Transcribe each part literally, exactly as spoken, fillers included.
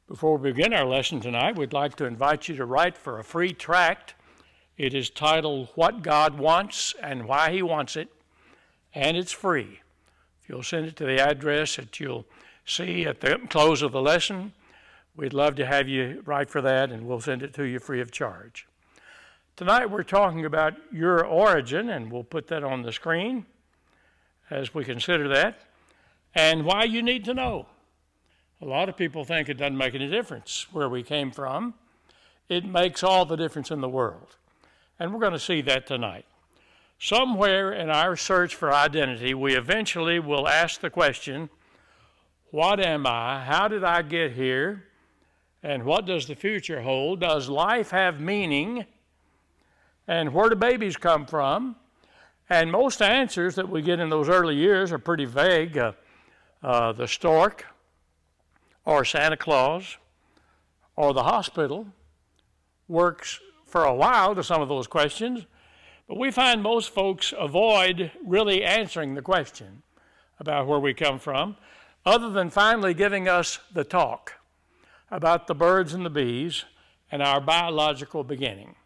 Before we begin our lesson tonight, we'd like to invite you to write for a free tract. It is titled, What God Wants and Why He Wants It, and it's free. If you'll send it to the address that you'll see at the close of the lesson, we'd love to have you write for that, and we'll send it to you free of charge. Tonight we're talking about your origin, and we'll put that on the screen as we consider that, and why you need to know. A lot of people think it doesn't make any difference where we came from. It makes all the difference in the world. And we're going to see that tonight. Somewhere in our search for identity, we eventually will ask the question, what am I? How did I get here? And what does the future hold? Does life have meaning? And where do babies come from? And most answers that we get in those early years are pretty vague. Uh, uh, the stork, or Santa Claus, or the hospital works for a while to some of those questions, but we find most folks avoid really answering the question about where we come from, other than finally giving us the talk about the birds and the bees and our biological beginning.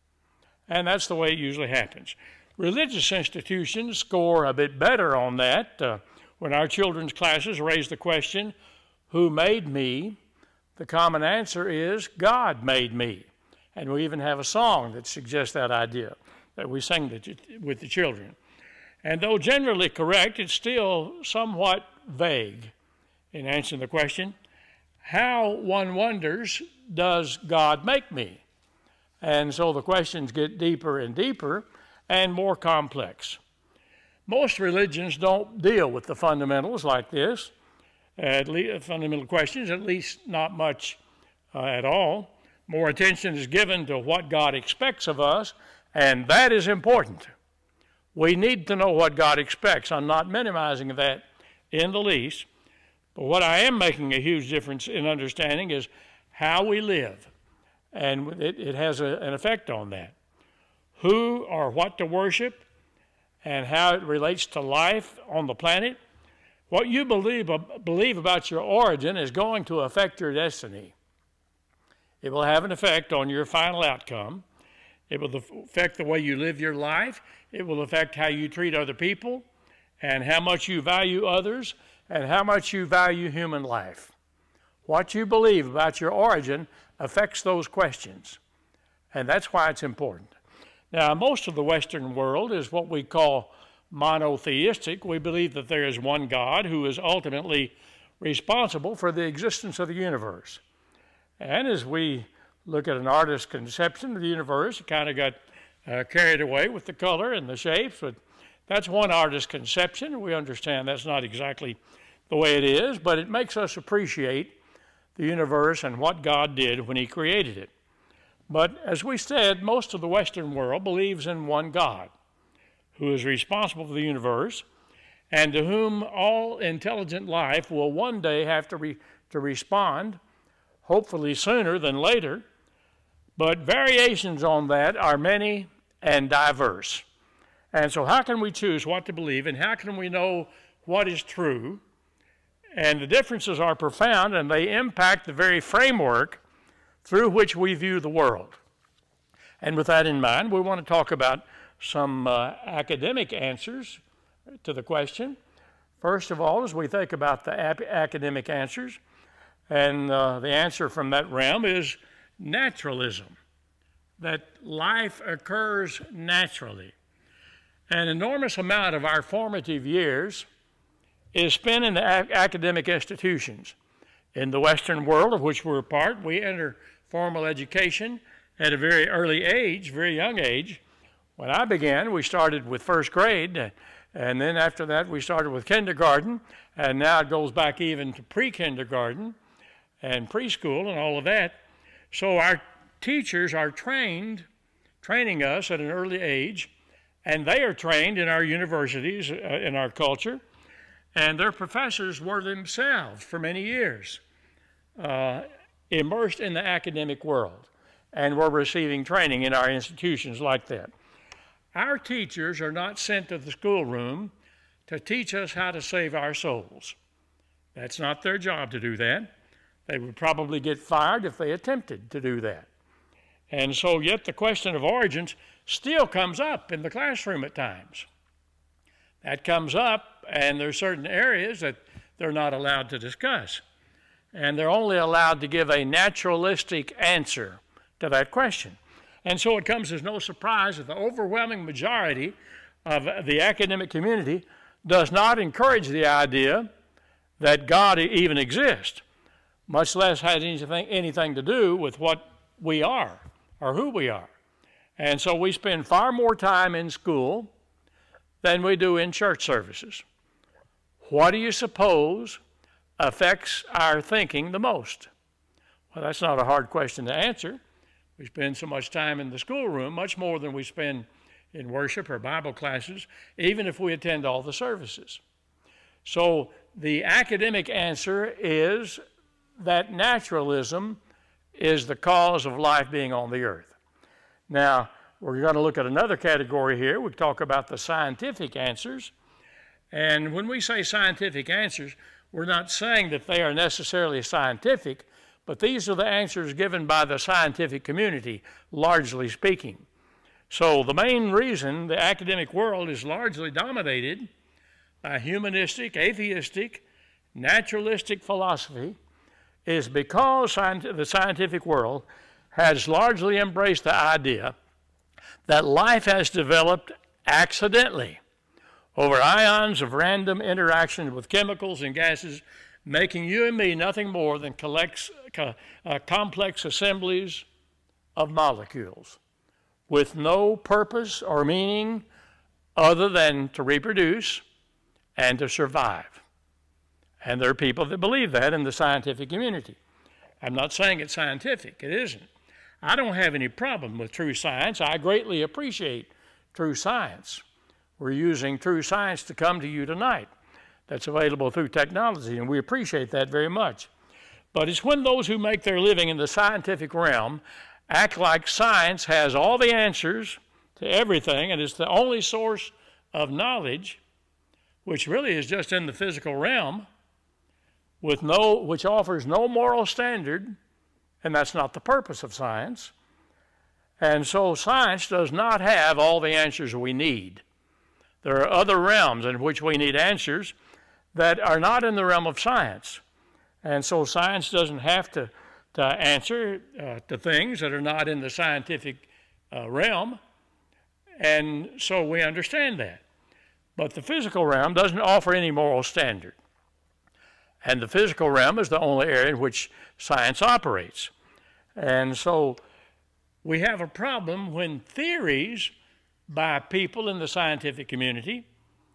And that's the way it usually happens. Religious institutions score a bit better on that. Uh, when our children's classes raise the question, who made me? The common answer is God made me. And we even have a song that suggests that idea that we sing with the children. And though generally correct, it's still somewhat vague in answering the question, how, one wonders, does God make me? And so the questions get deeper and deeper and more complex. Most religions don't deal with the fundamentals like this. At least fundamental questions, at least not much uh, at all. More attention is given to what God expects of us, and that is important. We need to know what God expects. I'm not minimizing that in the least, but what I am making a huge difference in understanding is how we live, and it, it has a, an effect on that. Who or what to worship, and how it relates to life on the planet. What you believe, believe about your origin is going to affect your destiny. It will have an effect on your final outcome. It will affect the way you live your life. It will affect how you treat other people and how much you value others and how much you value human life. What you believe about your origin affects those questions, and that's why it's important. Now, most of the Western world is what we call monotheistic. We believe that there is one God who is ultimately responsible for the existence of the universe. And as we look at an artist's conception of the universe, it kind of got uh, carried away with the color and the shapes, but that's one artist's conception. We understand that's not exactly the way it is, but it makes us appreciate the universe and what God did when He created it. But as we said, most of the Western world believes in one God, who is responsible for the universe, and to whom all intelligent life will one day have to, re- to respond, hopefully sooner than later. But variations on that are many and diverse. And so how can we choose what to believe, and how can we know what is true? And the differences are profound, and they impact the very framework through which we view the world. And with that in mind, we want to talk about some uh, academic answers to the question. First of all, as we think about the ap- academic answers, and uh, the answer from that realm is naturalism, that life occurs naturally. An enormous amount of our formative years is spent in the a- academic institutions. In the Western world, of which we're a part, we enter formal education at a very early age, very young age. When I began, we started with first grade, and then after that we started with kindergarten, and now it goes back even to pre-kindergarten and preschool and all of that. So our teachers are trained, training us at an early age, and they are trained in our universities, uh, in our culture, and their professors were themselves for many years uh, immersed in the academic world, and were receiving training in our institutions like that. Our teachers are not sent to the schoolroom to teach us how to save our souls. That's not their job to do that. They would probably get fired if they attempted to do that. And so yet the question of origins still comes up in the classroom at times. That comes up, and there are certain areas that they're not allowed to discuss. And they're only allowed to give a naturalistic answer to that question. And so it comes as no surprise that the overwhelming majority of the academic community does not encourage the idea that God even exists, much less has anything, anything to do with what we are or who we are. And so we spend far more time in school than we do in church services. What do you suppose affects our thinking the most? Well, that's not a hard question to answer. We spend so much time in the schoolroom, much more than we spend in worship or Bible classes, even if we attend all the services. So the academic answer is that naturalism is the cause of life being on the earth. Now, we're going to look at another category here. We talk about the scientific answers. And when we say scientific answers, we're not saying that they are necessarily scientific, but these are the answers given by the scientific community, largely speaking. So the main reason the academic world is largely dominated by humanistic, atheistic, naturalistic philosophy is because the scientific world has largely embraced the idea that life has developed accidentally over ions of random interaction with chemicals and gases, making you and me nothing more than collects, co, uh, complex assemblies of molecules with no purpose or meaning other than to reproduce and to survive. And there are people that believe that in the scientific community. I'm not saying it's scientific. It isn't. I don't have any problem with true science. I greatly appreciate true science. We're using true science to come to you tonight. That's available through technology, and we appreciate that very much. But it's when those who make their living in the scientific realm act like science has all the answers to everything and is the only source of knowledge, which really is just in the physical realm, with no, which offers no moral standard, and that's not the purpose of science. And so science does not have all the answers we need. There are other realms in which we need answers that are not in the realm of science. And so science doesn't have to, to answer uh, to things that are not in the scientific uh, realm. And so we understand that. But the physical realm doesn't offer any moral standard. And the physical realm is the only area in which science operates. And so we have a problem when theories by people in the scientific community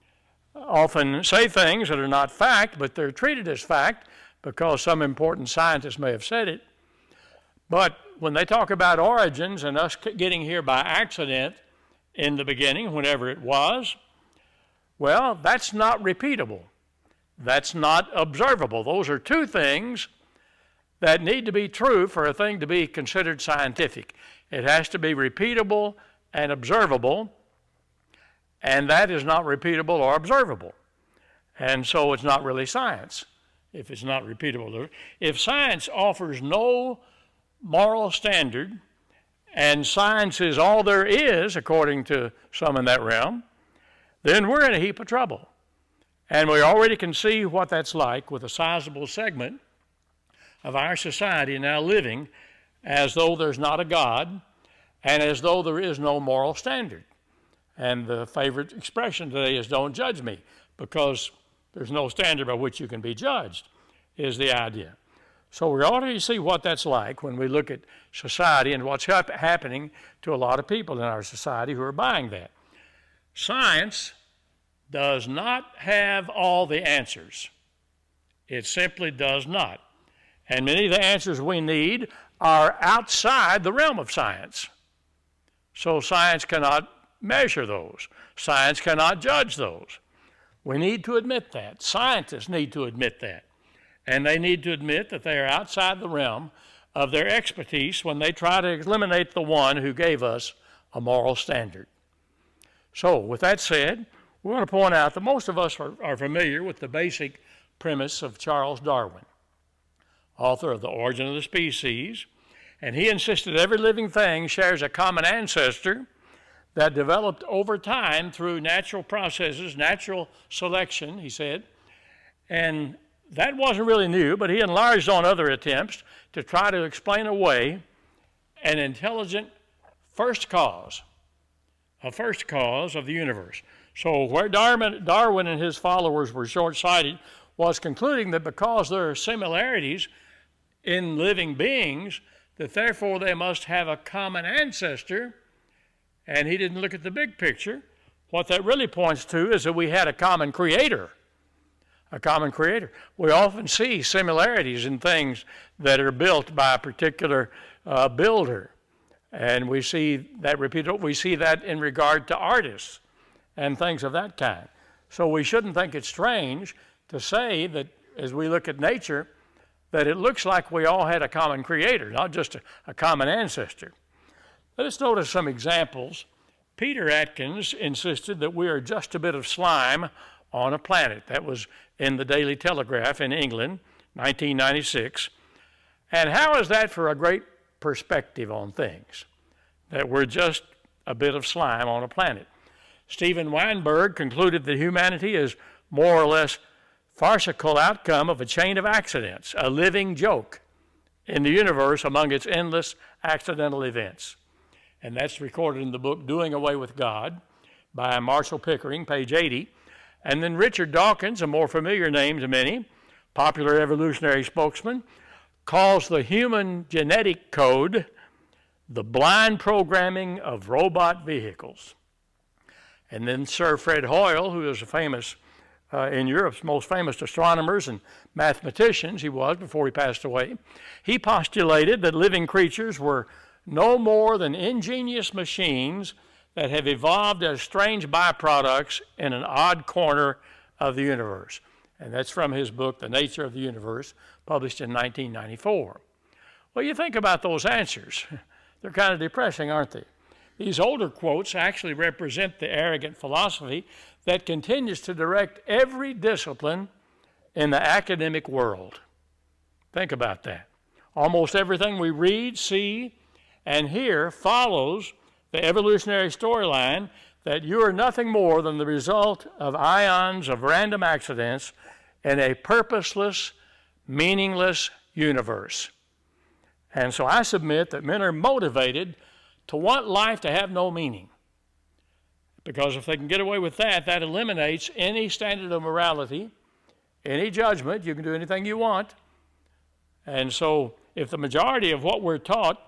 often say things that are not fact, but they're treated as fact because some important scientist may have said it. But when they talk about origins and us getting here by accident in the beginning, whenever it was, well, that's not repeatable. That's not observable. Those are two things that need to be true for a thing to be considered scientific. It has to be repeatable and observable, and that is not repeatable or observable. And so it's not really science if it's not repeatable. If science offers no moral standard, and science is all there is, according to some in that realm, then we're in a heap of trouble. And we already can see what that's like with a sizable segment of our society now living as though there's not a God and as though there is no moral standard. And the favorite expression today is don't judge me, because there's no standard by which you can be judged, is the idea. So we already see what that's like when we look at society and what's hap- happening to a lot of people in our society who are buying that. Science does not have all the answers. It simply does not. And many of the answers we need are outside the realm of science. So science cannot measure those. Science cannot judge those. We need to admit that. Scientists need to admit that. And they need to admit that they are outside the realm of their expertise when they try to eliminate the one who gave us a moral standard. So with that said, we want to point out that most of us are, are familiar with the basic premise of Charles Darwin. author of The Origin of the Species, and he insisted every living thing shares a common ancestor that developed over time through natural processes, natural selection, he said. And that wasn't really new, but he enlarged on other attempts to try to explain away an intelligent first cause, a first cause of the universe. So where Darwin, Darwin and his followers were short-sighted was concluding that because there are similarities in living beings, that therefore they must have a common ancestor, and he didn't look at the big picture. What that really points to is that we had a common creator, a common creator. We often see similarities in things that are built by a particular uh, builder, and we see that repeated. We see that in regard to artists and things of that kind. So we shouldn't think it's strange to say that as we look at nature, that it looks like we all had a common creator, not just a, a common ancestor. Let us notice some examples. Peter Atkins insisted that we are just a bit of slime on a planet. That was in the Daily Telegraph in England, nineteen ninety-six. And how is that for a great perspective on things? That we're just a bit of slime on a planet. Stephen Weinberg concluded that humanity is more or less farcical outcome of a chain of accidents, a living joke in the universe among its endless accidental events. And that's recorded in the book Doing Away with God by Marshall Pickering, page eighty. And then Richard Dawkins, a more familiar name to many, popular evolutionary spokesman, calls the human genetic code the blind programming of robot vehicles. And then Sir Fred Hoyle, who is a famous, uh, in Europe's most famous astronomers and mathematicians, he was before he passed away, he postulated that living creatures were no more than ingenious machines that have evolved as strange byproducts in an odd corner of the universe. And that's from his book, The Nature of the Universe, published in nineteen ninety-four. Well, you think about those answers. They're kind of depressing, aren't they? These older quotes actually represent the arrogant philosophy that continues to direct every discipline in the academic world. Think about that. Almost everything we read, see, and hear follows the evolutionary storyline that you are nothing more than the result of ions of random accidents in a purposeless, meaningless universe. And so I submit that men are motivated to want life to have no meaning. Because if they can get away with that, that eliminates any standard of morality, any judgment. You can do anything you want. And so if the majority of what we're taught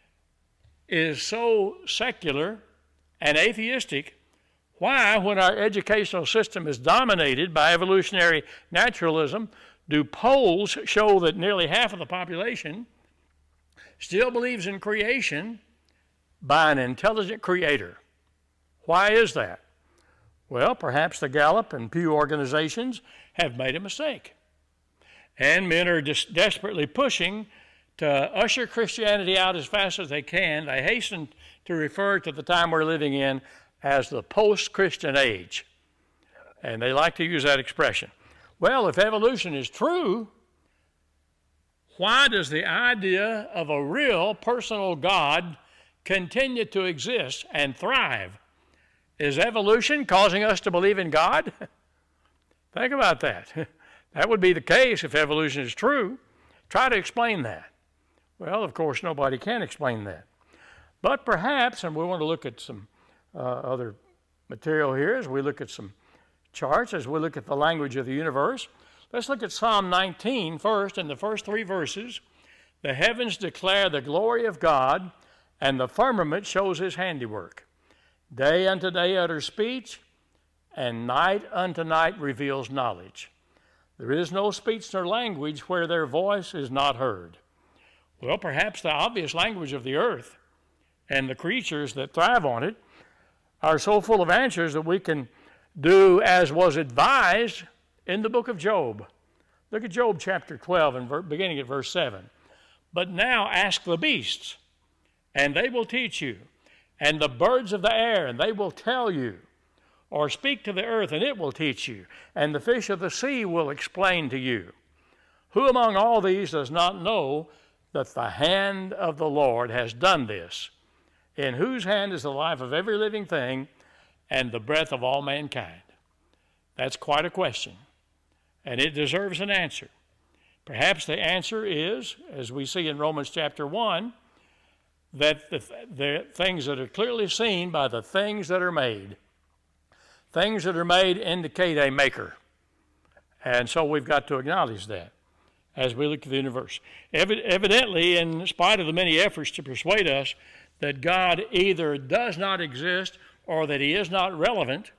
is so secular and atheistic, why, when our educational system is dominated by evolutionary naturalism, do polls show that nearly half of the population still believes in creation by an intelligent creator? Why is that? Well, perhaps the Gallup and Pew organizations have made a mistake. And men are just desperately pushing to usher Christianity out as fast as they can. They hasten to refer to the time we're living in as the post-Christian age. And they like to use that expression. Well, if evolution is true, why does the idea of a real personal God continue to exist and thrive? Is evolution causing us to believe in God? Think about that. That would be the case if evolution is true. Try to explain that. Well, of course, nobody can explain that. But perhaps, and we want to look at some uh, other material here as we look at some charts, as we look at the language of the universe. Let's look at Psalm nineteen first, in the first three verses. The heavens declare the glory of God, and the firmament shows his handiwork. Day unto day utters speech, and night unto night reveals knowledge. There is no speech nor language where their voice is not heard. Well, perhaps the obvious language of the earth and the creatures that thrive on it are so full of answers that we can do as was advised in the book of Job. Look at Job chapter twelve, and beginning at verse seven. But now ask the beasts, and they will teach you, and the birds of the air, and they will tell you. Or speak to the earth, and it will teach you, and the fish of the sea will explain to you. Who among all these does not know that the hand of the Lord has done this? In whose hand is the life of every living thing and the breath of all mankind? That's quite a question, and it deserves an answer. Perhaps the answer is, as we see in Romans chapter one, that the, the things that are clearly seen by the things that are made. Things that are made indicate a maker. And so we've got to acknowledge that as we look at the universe. Evi- evidently, in spite of the many efforts to persuade us that God either does not exist or that he is not relevant,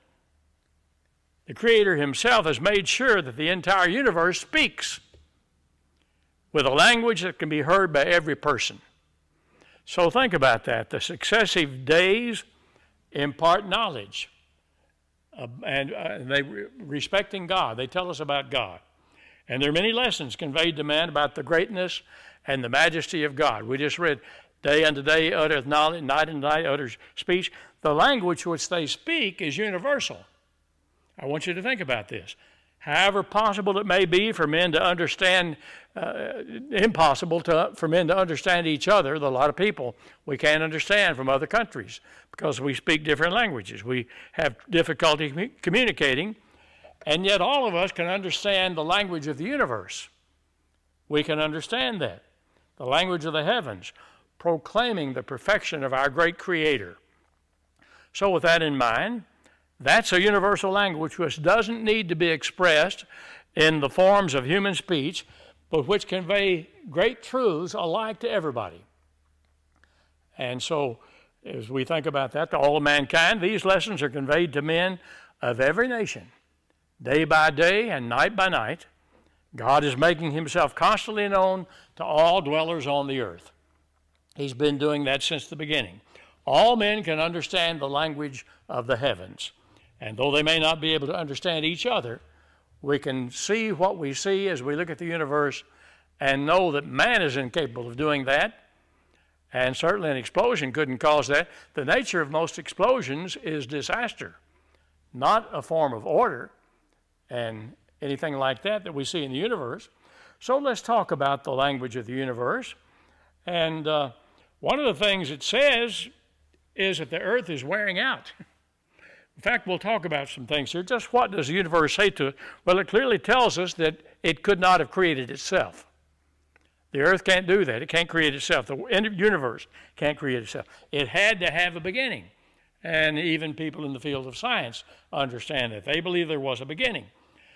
the Creator himself has made sure that the entire universe speaks with a language that can be heard by every person. So think about that. The successive days impart knowledge, uh, and uh, they respecting God. They tell us about God. And there are many lessons conveyed to man about the greatness and the majesty of God. We just read, day unto day uttereth knowledge, night unto night utters speech. The language which they speak is universal. I want you to think about this. However possible it may be for men to understand, uh, impossible to, for men to understand each other, a lot of people we can't understand from other countries because we speak different languages. We have difficulty communicating, and yet all of us can understand the language of the universe. We can understand that, the language of the heavens, proclaiming the perfection of our great Creator. So with that in mind, that's a universal language which doesn't need to be expressed in the forms of human speech, but which convey great truths alike to everybody. And so, as we think about that, to all of mankind, these lessons are conveyed to men of every nation, day by day and night by night. God is making himself constantly known to all dwellers on the earth. He's been doing that since the beginning. All men can understand the language of the heavens. And though they may not be able to understand each other, we can see what we see as we look at the universe and know that man is incapable of doing that. And certainly an explosion couldn't cause that. The nature of most explosions is disaster, not a form of order and anything like that that we see in the universe. So let's talk about the language of the universe. And uh, one of the things it says is that the earth is wearing out. In fact, we'll talk about some things here. Just what does the universe say to it? Well, it clearly tells us that it could not have created itself. The earth can't do that. It can't create itself. The universe can't create itself. It had to have a beginning. And even people in the field of science understand that. They believe there was a beginning.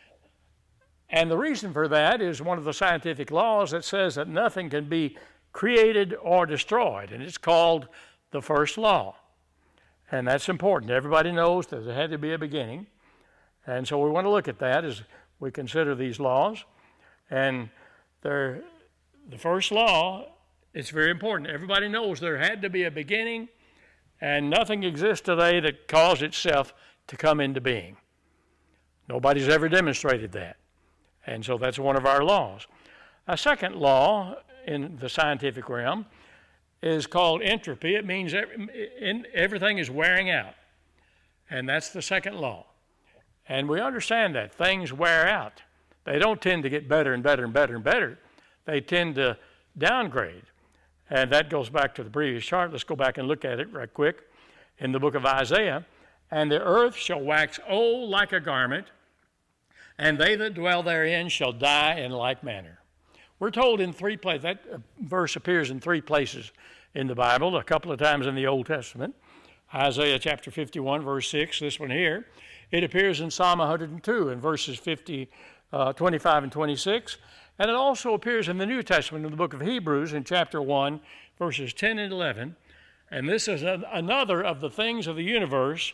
And the reason for that is one of the scientific laws that says that nothing can be created or destroyed. And it's called the first law. And that's important. Everybody knows that there had to be a beginning. And so we want to look at that as we consider these laws. And they're, the first law, it's very important. Everybody knows there had to be a beginning, and nothing exists today that caused itself to come into being. Nobody's ever demonstrated that. And so that's one of our laws. A second law in the scientific realm is called entropy. It means everything is wearing out. And that's the second law. And we understand that. Things wear out. They don't tend to get better and better and better and better. They tend to downgrade. And that goes back to the previous chart. Let's go back and look at it right quick. In the book of Isaiah, and the earth shall wax old like a garment, and they that dwell therein shall die in like manner. We're told in three places, that verse appears in three places in the Bible, a couple of times in the Old Testament. Isaiah chapter fifty-one, verse six, this one here. It appears in Psalm one hundred two in verses fifty, uh, twenty-five and twenty-six. And it also appears in the New Testament in the book of Hebrews in chapter one, verses ten and eleven. And this is a, another of the things of the universe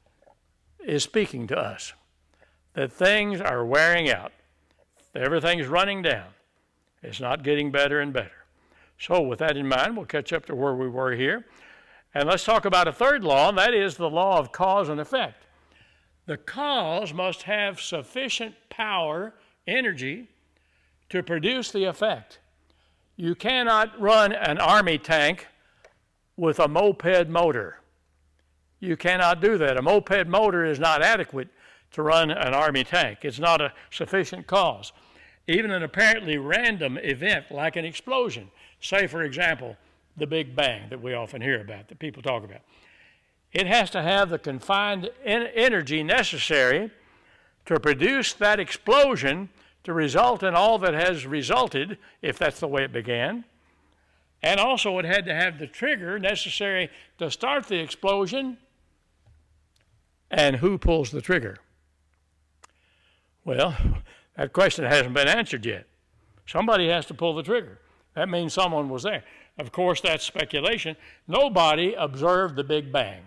is speaking to us. That things are wearing out. Everything's running down. It's not getting better and better. So with that in mind, we'll catch up to where we were here. And let's talk about a third law, and that is the law of cause and effect. The cause must have sufficient power, energy, to produce the effect. You cannot run an army tank with a moped motor. You cannot do that. A moped motor is not adequate to run an army tank. It's not a sufficient cause. even an apparently random event like an explosion, say, for example, the Big Bang that we often hear about, that people talk about. It has to have the confined energy necessary to produce that explosion to result in all that has resulted, if that's the way it began. And also it had to have the trigger necessary to start the explosion. And who pulls the trigger? Well, that question hasn't been answered yet. Somebody has to pull the trigger. That means someone was there. Of course, that's speculation. Nobody observed the Big Bang.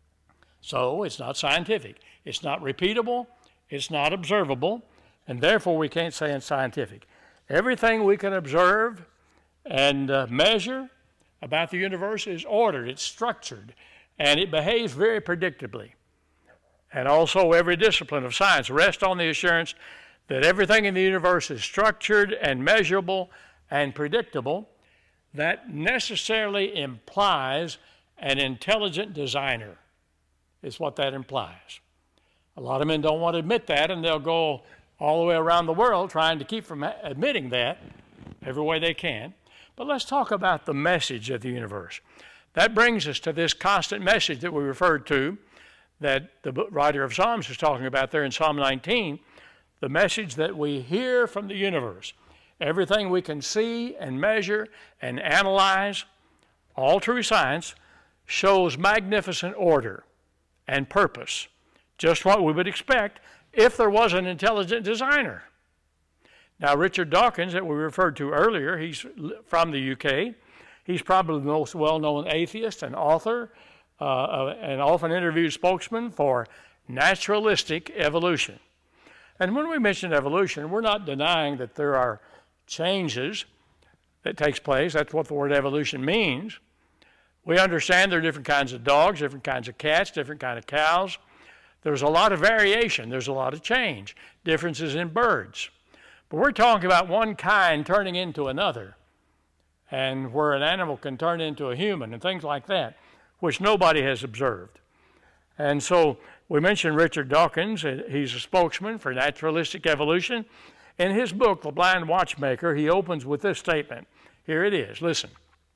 So it's not scientific. It's not repeatable. It's not observable. And therefore, we can't say it's scientific. Everything we can observe and uh, measure about the universe is ordered. It's structured. And it behaves very predictably. And also, every discipline of science rests on the assurance that everything in the universe is structured and measurable and predictable. That necessarily implies an intelligent designer, is what that implies. A lot of men don't want to admit that, and they'll go all the way around the world trying to keep from admitting that every way they can. But let's talk about the message of the universe. That brings us to this constant message that we referred to, that the writer of Psalms is talking about there in Psalm nineteen, the message that we hear from the universe. Everything we can see and measure and analyze, all true science, shows magnificent order and purpose, just what we would expect if there was an intelligent designer. Now, Richard Dawkins, that we referred to earlier, he's from the U K. He's probably the most well-known atheist and author, uh, and often interviewed spokesman for naturalistic evolution. And when we mention evolution, we're not denying that there are changes that takes place. That's what the word evolution means. We understand there are different kinds of dogs, different kinds of cats, different kinds of cows. There's a lot of variation. There's a lot of change, differences in birds. But we're talking about one kind turning into another, and where an animal can turn into a human and things like that, which nobody has observed. And so we mentioned Richard Dawkins. He's a spokesman for naturalistic evolution. In his book, The Blind Watchmaker, he opens with this statement. Here it is. Listen.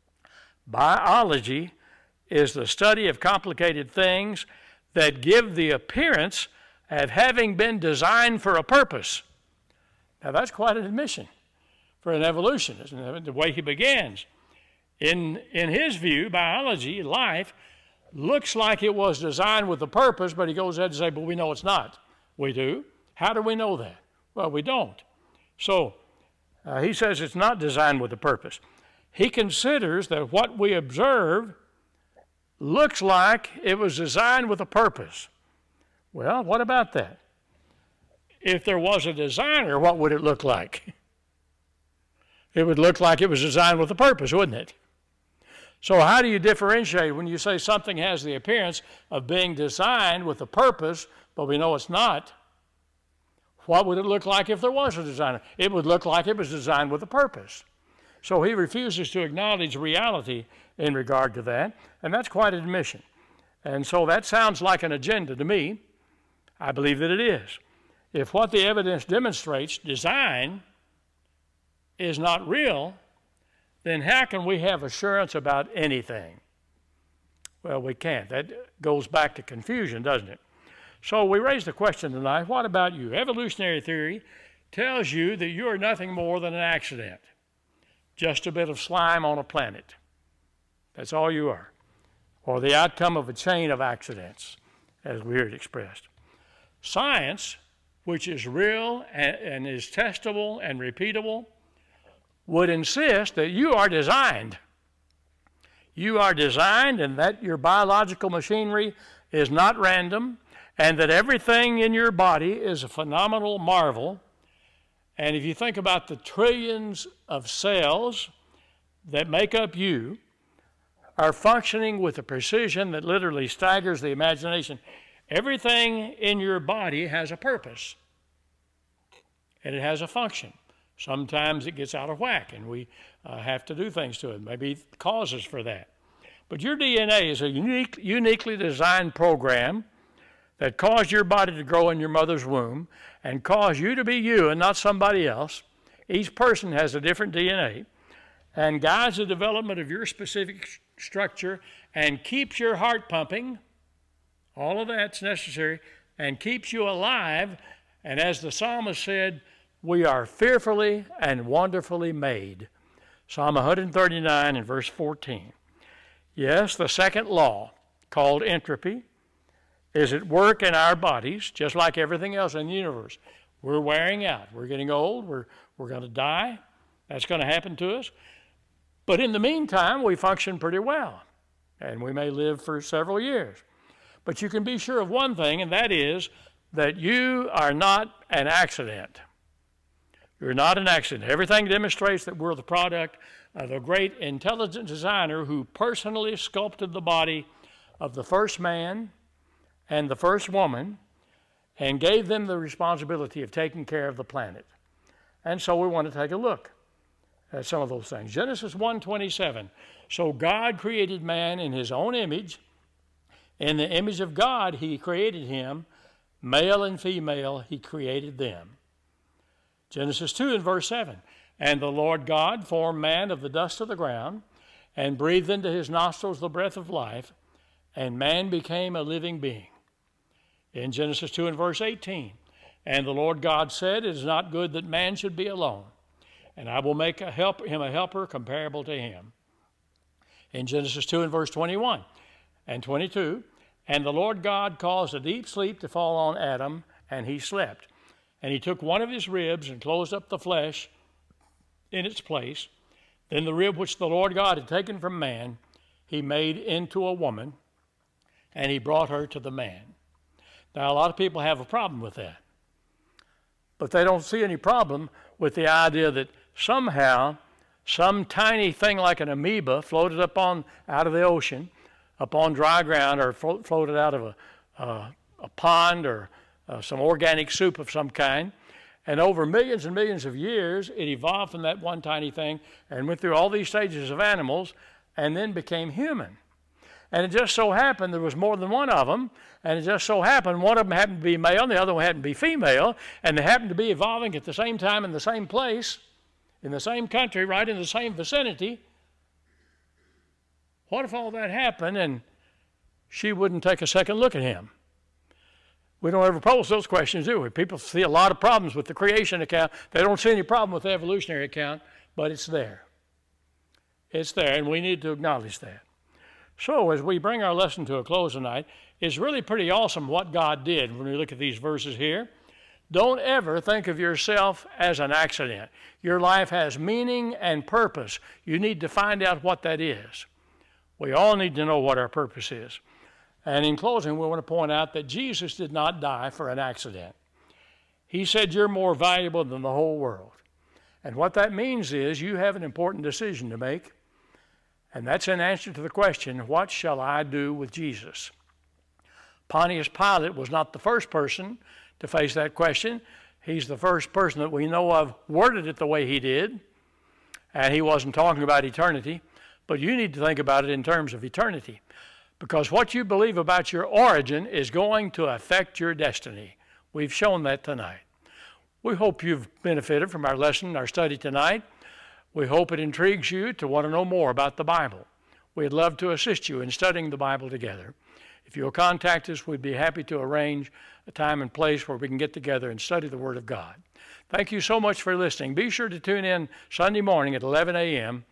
Biology is the study of complicated things that give the appearance of having been designed for a purpose. Now, that's quite an admission for an evolutionist, and the way he begins. In, in his view, biology, life, looks like it was designed with a purpose, but he goes ahead to say, but we know it's not. We do. How do we know that? Well, we don't. So uh, he says it's not designed with a purpose. He considers that what we observe looks like it was designed with a purpose. Well, what about that? If there was a designer, what would it look like? It would look like it was designed with a purpose, wouldn't it? So how do you differentiate when you say something has the appearance of being designed with a purpose, but we know it's not? What would it look like if there was a designer? It would look like it was designed with a purpose. So he refuses to acknowledge reality in regard to that, and that's quite an admission. And so that sounds like an agenda to me. I believe that it is. If what the evidence demonstrates, design, is not real, then how can we have assurance about anything? Well, we can't. That goes back to confusion, doesn't it? So we raise the question tonight, what about you? Evolutionary theory tells you that you are nothing more than an accident, just a bit of slime on a planet. That's all you are, or the outcome of a chain of accidents, as we hear it expressed. Science, which is real and, and is testable and repeatable, would insist that you are designed. You are designed, and that your biological machinery is not random, and that everything in your body is a phenomenal marvel. And if you think about the trillions of cells that make up you, are functioning with a precision that literally staggers the imagination. Everything in your body has a purpose, and it has a function. Sometimes it gets out of whack, and we uh, have to do things to it, maybe causes for that. But your D N A is a unique, uniquely designed program that caused your body to grow in your mother's womb and caused you to be you and not somebody else. Each person has a different D N A and guides the development of your specific sh- structure and keeps your heart pumping. All of that's necessary and keeps you alive. And as the psalmist said, we are fearfully and wonderfully made. Psalm one thirty-nine and verse fourteen. Yes, the second law, called entropy, is at work in our bodies, just like everything else in the universe. We're wearing out. We're getting old. We're, we're going to die. That's going to happen to us. But in the meantime, we function pretty well, and we may live for several years. But you can be sure of one thing, and that is that you are not an accident. You're not an accident. Everything demonstrates that we're the product of a great intelligent designer who personally sculpted the body of the first man and the first woman and gave them the responsibility of taking care of the planet. And so we want to take a look at some of those things. Genesis one twenty-seven. So God created man in his own image. In the image of God, he created him. Male and female, he created them. Genesis two and verse seven. And the Lord God formed man of the dust of the ground and breathed into his nostrils the breath of life, and man became a living being. In Genesis two and verse eighteen. And the Lord God said, it is not good that man should be alone, and I will make a help, him a helper comparable to him. In Genesis two and verse twenty-one and twenty-two. And the Lord God caused a deep sleep to fall on Adam, and he slept. And he took one of his ribs and closed up the flesh in its place. Then the rib which the Lord God had taken from man, he made into a woman, and he brought her to the man. Now, a lot of people have a problem with that. But they don't see any problem with the idea that somehow some tiny thing like an amoeba floated up on, out of the ocean, up on dry ground, or flo- floated out of a, uh, a pond or uh, some organic soup of some kind. And over millions and millions of years, it evolved from that one tiny thing and went through all these stages of animals and then became human. And it just so happened there was more than one of them, and it just so happened one of them happened to be male and the other one happened to be female, and they happened to be evolving at the same time in the same place, in the same country, right in the same vicinity. What if all that happened and she wouldn't take a second look at him? We don't ever pose those questions, do we? People see a lot of problems with the creation account. They don't see any problem with the evolutionary account, but it's there. It's there, and we need to acknowledge that. So as we bring our lesson to a close tonight, it's really pretty awesome what God did when we look at these verses here. Don't ever think of yourself as an accident. Your life has meaning and purpose. You need to find out what that is. We all need to know what our purpose is. And in closing, we want to point out that Jesus did not die for an accident. He said you're more valuable than the whole world. And what that means is you have an important decision to make. And that's an answer to the question, what shall I do with Jesus? Pontius Pilate was not the first person to face that question. He's the first person that we know of worded it the way he did. And he wasn't talking about eternity. But you need to think about it in terms of eternity. Because what you believe about your origin is going to affect your destiny. We've shown that tonight. We hope you've benefited from our lesson, our study tonight. We hope it intrigues you to want to know more about the Bible. We'd love to assist you in studying the Bible together. If you'll contact us, we'd be happy to arrange a time and place where we can get together and study the Word of God. Thank you so much for listening. Be sure to tune in Sunday morning at eleven a.m.